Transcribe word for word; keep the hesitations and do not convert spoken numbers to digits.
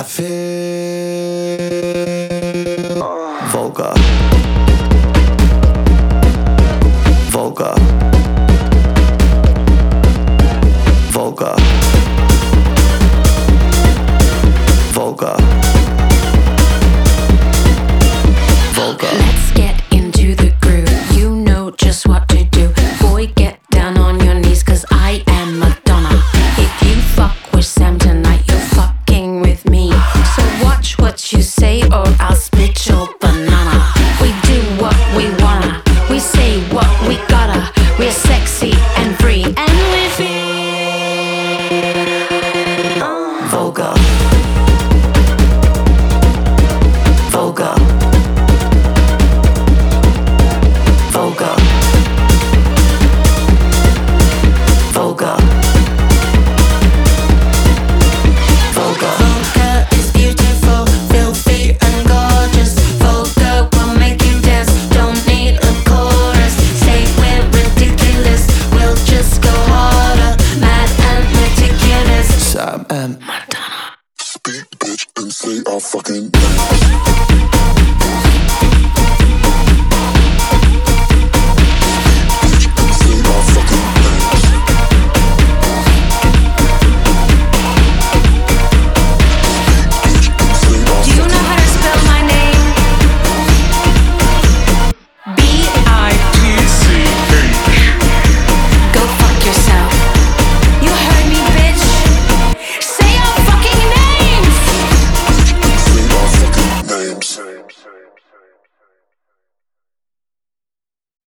feel vulgar, vulgar, vulgar, vulgar, vulgar. Let's get into the groove. You know just what to do. Boy, get down on your knees, cause I am Madonna. If you fuck with Sam tonight, you're fucking with me. So watch what you say or I'll split your banana. We do what we wanna, we say what we gotta. We're sexy and free and we feel Vulgar, vulgar, vulgar, vulgar, vulgar. Vulgar is beautiful, filthy and gorgeous. Vulgar will make you dance, don't need a chorus. Say we're ridiculous, we'll just go harder. Mad and meticulous. Sam and Madonna. Speak, bitch, and say our fucking name.